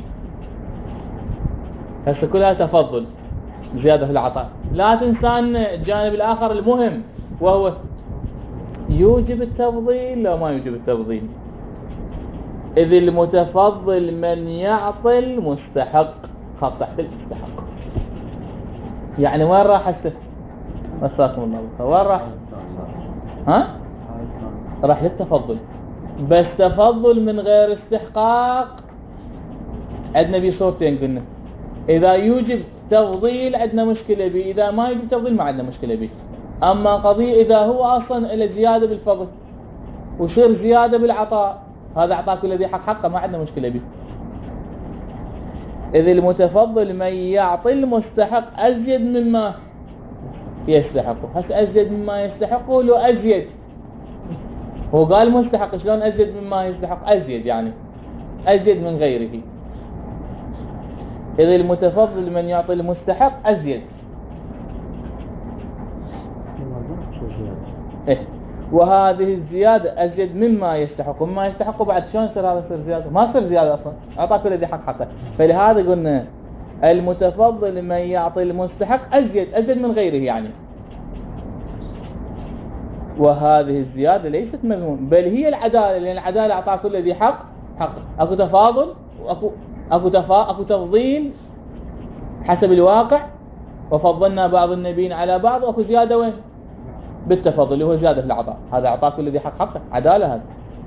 هسه كلها تفضل زياده في العطاء، لا تنسى ان الجانب الاخر المهم وهو يوجب التفضيل لو ما يوجب التفضيل. اذ المتفضل من يعطي المستحق، خط تحت المستحق. يعني وين راح هسه؟ مساكم الله بالخير، وين راح؟ ها؟ راح للتفضل، بس تفضل من غير استحقاق. عندنا بيه صورتين قلنا، اذا يوجب تفضيل عندنا مشكله به، اذا ما يوجب تفضيل ما عندنا مشكله به. اما قضيه اذا هو اصلا له زياده بالفضل ويصير زياده بالعطاء، هذا اعطاه كل ذي حق حقه، ما عندنا مشكله به. اذ المتفضل من يعطي المستحق ازيد مما يستحقه. هسه ازيد مما يستحقه لو ازيد، هو قال مستحق، شلون ازيد مما يستحق؟ ازيد يعني ازيد من غيره. اذ المتفضل من يعطي المستحق ازيد. إيه؟ وهذه الزياده ازيد مما يستحق، مما يستحق بعد شلون يصير هذا يصير زياده؟ ما يصير زياده اصلا، اعطى كل ذي حق حقه. فلهذا قلنا المتفضل من يعطي المستحق ازيد، ازيد من غيره يعني. وهذه الزياده ليست مذمومه بل هي العداله، لان العداله اعطى كل ذي حق حق. اكو تفاضل واكو اكو تفا اكو تفضيل حسب الواقع، وفضلنا بعض النبيين على بعض، واكو زياده وين؟ بالتفضل اللي هو زياده في العطاء، هذا اعطاه كل ذي حق حقه، عداله هذا.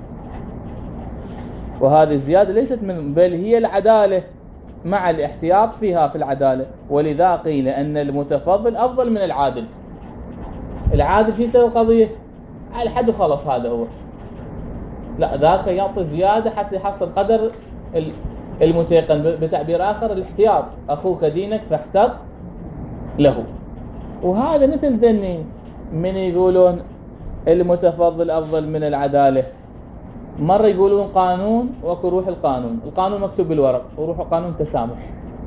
وهذه الزياده ليست من بل هي العداله مع الاحتياط فيها في العداله. ولذا قيل ان المتفضل افضل من العادل. العادل شو يسوي قضيه؟ على حد وخلص هذا هو، لا ذاك يعطي زياده حتى يحصل قدر المتيقن. بتعبير اخر الاحتياط، اخوك دينك فاحتط له. وهذا مثل ذني من يقولون المتفضل افضل من العداله، مره يقولون قانون واكو روح القانون، القانون مكتوب بالورق وروح القانون تسامح.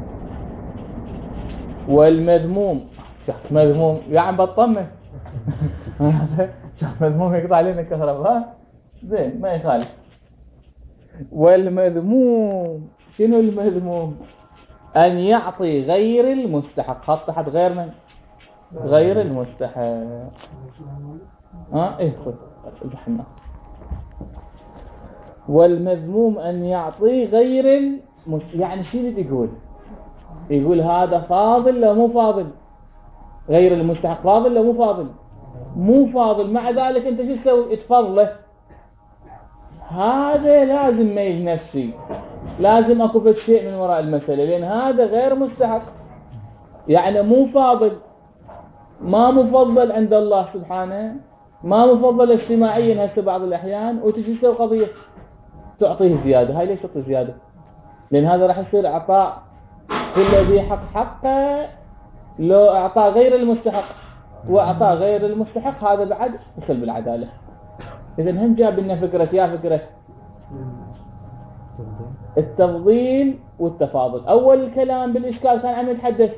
والمذموم شخص مذموم يا عم بطمه شخص مذموم يقطع علينا الكهرباء، ها زين ما يخالف. والمذموم شنو المذموم؟ ان يعطي غير المستحق، خط تحت غير من؟ غير المستحق. ها ايه خذ الحنا. والمذموم ان يعطي غير المستحق، يعني شو اللي يقول؟ يقول هذا فاضل لو مو فاضل، غير المستحق فاضل لو مو فاضل، مو فاضل، مع ذلك انت شو تسوي؟ تفضله. هذا لازم ميل نفسي، لازم اكو بس شيء من وراء المسألة، لان هذا غير مستحق، يعني مو فاضل، ما مفضل عند الله سبحانه ما مفضل اجتماعيا هسه بعض الأحيان، وتجي تسوي قضية تعطيه زيادة. هاي ليش تعطي زيادة؟ لأن هذا راح يصير إعطاء كل ذي حق حقه، لو إعطاء غير المستحق وإعطاء غير المستحق هذا بعد يخل بالعدالة. إذن هم جاب لنا فكرة، يا فكرة التفضيل والتفاضل. أول الكلام بالإشكال كان عم يتحدث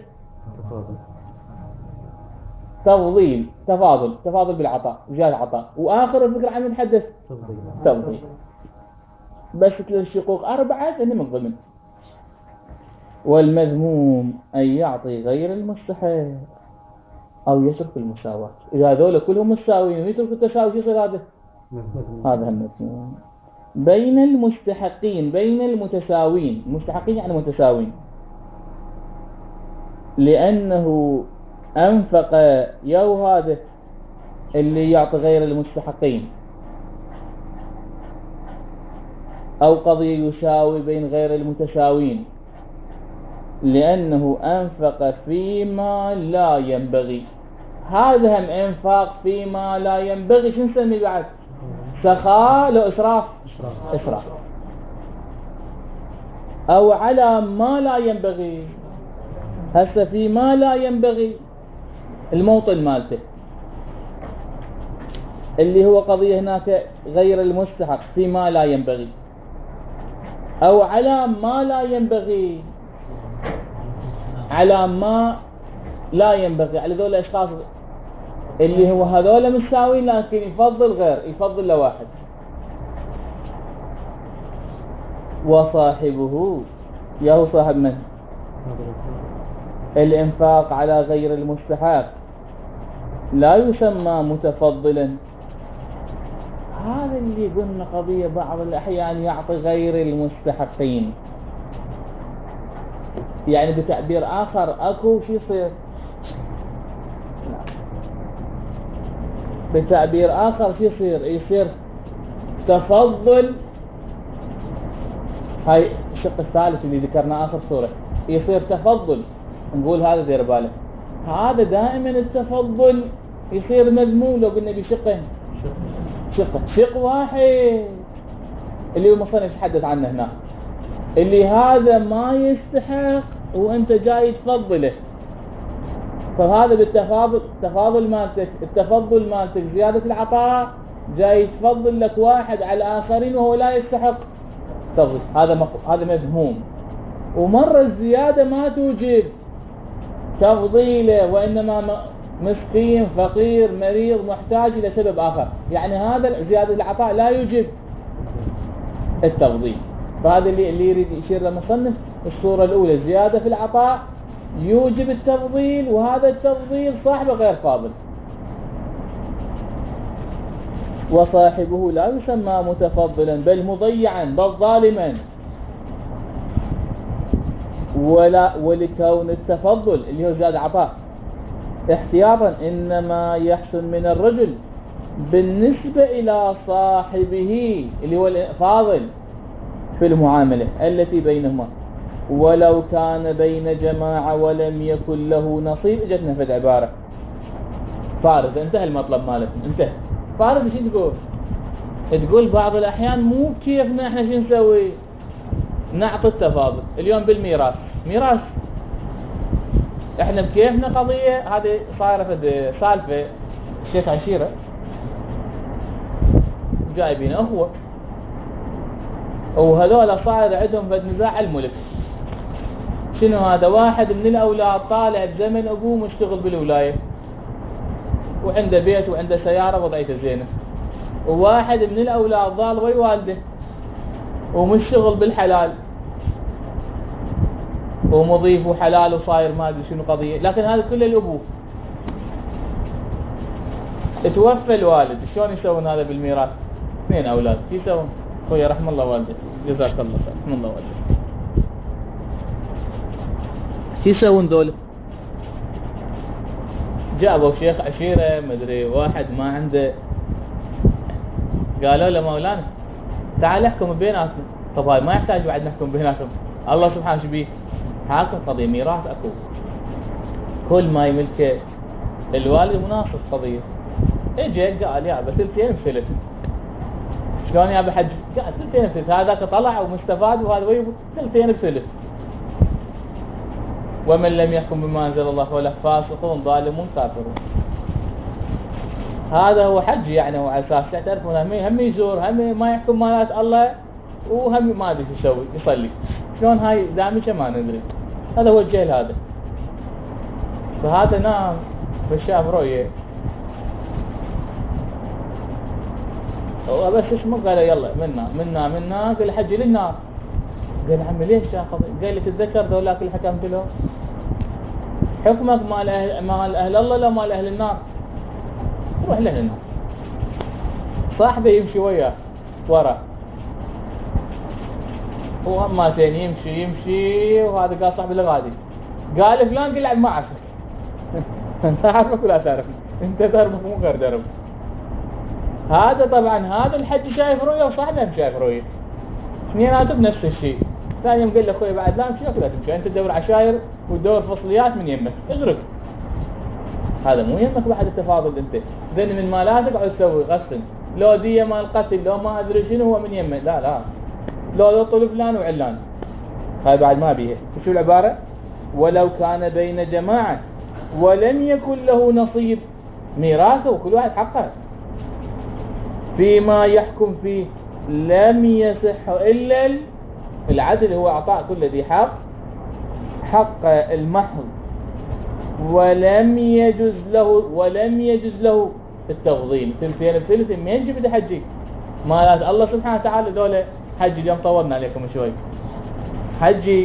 تفضيل تفاضل تفاضل بالعطاء وجاء عطاء، وآخر الفكرة عم يتحدث تفضيل. بس الشقوق أربعة إنه من ضمن. والمذموم أن يعطي غير المستحق أو يترك المساواة. إذا هذول كلهم مساويين ويترك التساوي شو يصير هذا؟ هذا هم مذموم. بين المستحقين، بين المتساوين، المستحقين يعني متساوين، لأنه أنفق يو هذا اللي يعطي غير المستحقين، أو قضية يساوي بين غير المتساوين لأنه أنفق فيما لا ينبغي. هذا هم إنفاق فيما لا ينبغي شو نسمي بعد؟ سخاء لو إسراف؟ إسراف. أو على ما لا ينبغي. هسه في ما لا ينبغي الموطن مالته اللي هو قضية هناك غير المستحق في ما لا ينبغي، أو على ما لا ينبغي، على ما لا ينبغي على ذول الأشخاص اللي هو هذول مساوين لكن يفضل غير، يفضل لواحد. وصاحبه يهو صاحب من؟ الإنفاق على غير المستحق لا يسمى متفضلا. هذا اللي قلنا قضية بعض الأحيان يعطي غير المستحقين، يعني بتعبير آخر أكو شو يصير؟ بتعبير آخر شو يصير؟ يصير تفضل. هاي الشق الثالث اللي ذكرنا آخر صورة، يصير تفضل. نقول هذا دير باله، هذا دائما التفضل يصير مذموم لو قلنا بشقين، شق شق واحد اللي هو مصنف يتحدث عنه هنا، اللي هذا ما يستحق وانت جاي تفضله. فهذا بالتفاضل، التفاضل مالتك، التفضل مالتك زيادة العطاء، جاي تفضل لك واحد على الآخرين وهو لا يستحق تفضل. هذا مف... هذا مذموم. ومرة الزيادة ما توجب تفضيله، وإنما مسكين فقير مريض محتاج إلى سبب آخر، يعني هذا زيادة العطاء لا يوجب التفضيل. فهذا اللي اللي يريد يشير لمصنف الصورة الأولى، زيادة في العطاء يوجب التفضيل، وهذا التفضيل صاحبه غير فاضل. وصاحبه لا يسمى متفضلا بل مضيعا بل ظالما. ولا ولكون التفضل اللي هو زيادة عطاء احتياطا إنما يحسن من الرجل بالنسبة إلى صاحبه اللي هو الفاضل في المعاملة التي بينهما، ولو كان بين جماعة ولم يكن له نصيب. اجتنا في العبارة فارض، انتهى المطلب مالتنا، انتهى. فارض شو تقول؟ تقول بعض الأحيان مو كيفنا احنا شو نسوي؟ نعطي التفاضل. اليوم بالميراث، ميراث احنا بكيفنا قضية هذه صايرة في سالفة الشيخ عشيرة جايبين أخوة، وهذول صاير عندهم فد نزاع الملك. شنو هذا؟ واحد من الأولاد طالع بزمن أبوه مشتغل بالولاية وعنده بيت وعنده سيارة وضعيته زينة، وواحد من الأولاد ضال وي والده ومشتغل بالحلال ومضيف وحلال وصاير ما ادري شنو قضيه، لكن هذا كله الابوه. توفى الوالد، شلون يسوون هذا بالميراث؟ اثنين اولاد شو يسوون؟ خويا رحم الله والدك، جزاك الله خير، رحم الله والدك. شو يسوون ذول؟ جابوا شيخ عشيره مدري واحد ما عنده، قالوا له مولانا تعال احكم بيناتنا. طب هاي ما يحتاج بعد نحكم بيناتهم، الله سبحانه شو بيه؟ حاكم قضية ميراث اكو، كل ما يملكه الوالد مناصف قضية، اجى قال يا ثلثين ثلث. شلون يا بحج؟ قال ثلثين ثلث، هذاك طلع ومستفاد وهذا ويب ثلثين بثلث. ومن لم يحكم بما انزل الله فاولئك فاسقون ظالمون كافرون. هذا هو حج يعني، هو على اساس تعرفون هم هم يزور هم ما يحكم مالات الله وهم ما ادري شو يسوي يصلي. شلون هاي دامجه ما ندري. هذا هو الجيل هذا. فهذا نام فشاف رؤيه هو بس اسمه قال يلا منا منا منا قال حج للنار. قال عمي ليش يا قضي؟ قال لي تتذكر ذولاك اللي حكمت لهم حكمك مال اهل مال اهل الله لا مال اهل النار؟ روح لاهل النار. صاحبه يمشي وياه ورا وهم مالتين يمشي يمشي وهذا قال صاحبي الغادي قال فلان قل ما اعرفك. انت اعرفك ولا تعرفني؟ انت دربك مو غير درب. هذا طبعا هذا الحج شايف رؤيه وصاحبه شايف رؤيه، اثنيناتهم بنفس الشيء. ثاني يوم قال له اخوي بعد لا امشي ولا تمشي، انت تدور عشاير وتدور فصليات من يمك اغرق. هذا مو يمك بعد التفاضل. انت ذن من مالاتك عاد تسوي غسل لو ديه مال قتل لو ما ادري شنو هو من يمك. لا لا لو لو طول فلان وعلان هاي بعد ما بيها. شو العباره؟ ولو كان بين جماعه ولم يكن له نصيب ميراثه وكل واحد حقه فيما يحكم فيه لم يصح الا العدل، هو اعطاء كل ذي حق حق المحض، ولم يجوز له ولم يجوز له التفضيل. ثلثين بثلث ما يجي بده حجي مالات الله سبحانه وتعالى. ذولا حجي اليوم طولنا عليكم شوي. حجي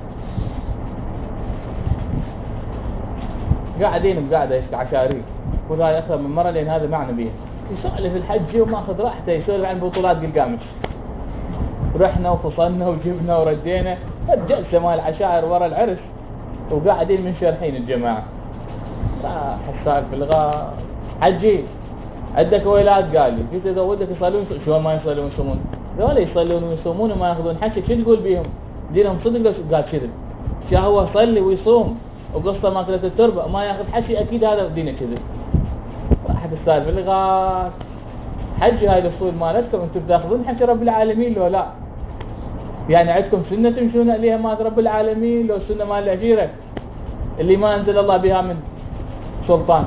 قاعدين بقاعده عشاري وهاي اكثر من مره لان هذا معنى بيه يسولف الحج وماخذ راحته يسولف عن بطولات قلقامش. رحنا وفصلنا وجبنا وردينا جلسه مال عشائر ورا العرس وقاعدين من شرحين الجماعه. راح السالفه في الغاء حجي عندك اولاد؟ قال لي قلت اذا ودك يصلون شلون ما يصلون ويصومون؟ ذولا يصلون ويصومون وما ياخذون حكي شو تقول بيهم؟ دينهم صدق؟ قال كذب. شا هو يصلي ويصوم وقصه ماكله التربه ما ياخذ حكي اكيد هذا دينه كذب. راحت السالفه لغايه حج هاي الاصول مالتكم انتم تاخذون حكي رب العالمين لو لا؟ يعني عندكم سنه تمشون عليها مال رب العالمين لو سنه مال العشيره اللي ما انزل الله بها من سلطان؟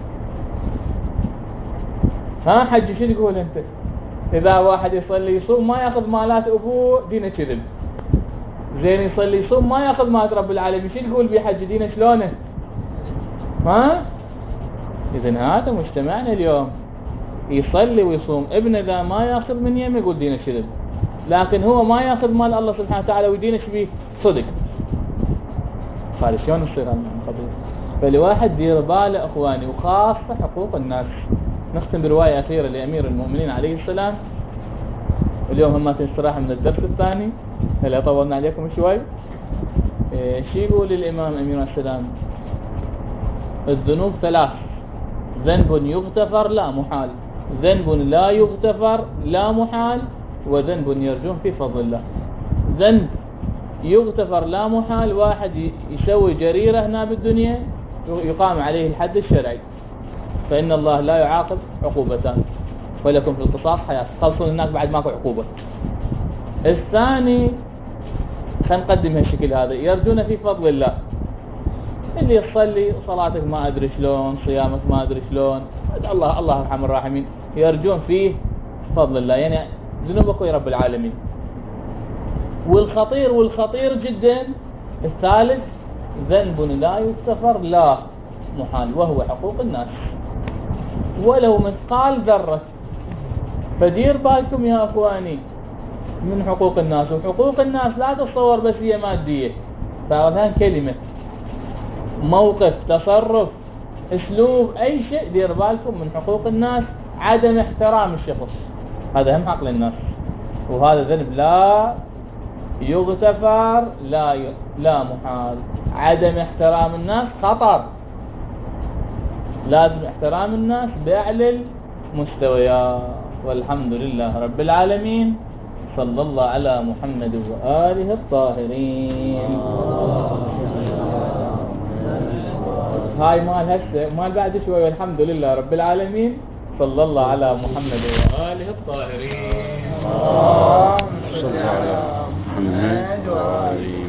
ها حج شو تقول انت؟ اذا واحد يصلي يصوم ما ياخذ مالات ابوه دينه كذب، زين يصلي يصوم ما ياخذ مالات رب العالمين شو تقول بحج دينه شلونه؟ ها؟ اذن هذا مجتمعنا اليوم يصلي ويصوم ابنه ذا ما ياخذ من يمه يقول دينه كذب، لكن هو ما ياخذ مال الله سبحانه وتعالى ويدينه شبيه صدق. قال شلون يصير هذا القضيه؟ فالواحد دير باله اخواني وخاصه حقوق الناس. نختم بروايه اخيره لامير المؤمنين عليه السلام. اليوم هم استراحه من الدرس الثاني هلا طولنا عليكم شوي. إيه شو يقول الامام امير السلام؟ الذنوب ثلاث: ذنب يغتفر لا محال، ذنب لا يغتفر لا محال، وذنب يرجون في فضل الله. ذنب يغتفر لا محال واحد يسوي جريرة هنا بالدنيا يقام عليه الحد الشرعي فإن الله لا يعاقب عقوبتان ولكم في القصاص حياة، خلصون هناك بعد ماكو عقوبة. الثاني خلينا نقدم هالشكل هذا: يرجون في فضل الله. اللي يصلي صلاتك ما أدري شلون، صيامك ما أدري شلون، الله الله أرحم الراحمين، يرجون فيه فضل الله، يعني ذنوبك يا رب العالمين. والخطير والخطير جدا الثالث: ذنب لا يغتفر لا محال، وهو حقوق الناس ولو مثقال ذرة. فدير بالكم يا أخواني من حقوق الناس. وحقوق الناس لا تتصور بس هي مادية، فهذا كلمة موقف تصرف اسلوب اي شيء. دير بالكم من حقوق الناس عدم احترام الشخص، هذا هم حق للناس، وهذا ذنب لا يغتفر لا ي... لا محال. عدم احترام الناس خطر، لازم احترام الناس باعلى المستويات. والحمد لله رب العالمين، صلى الله على محمد وآله الطاهرين. هاي مال هسه مال بعد شوي. والحمد لله رب العالمين، صلى الله على محمد وآله الطاهرين. صلى الله على محمد وآله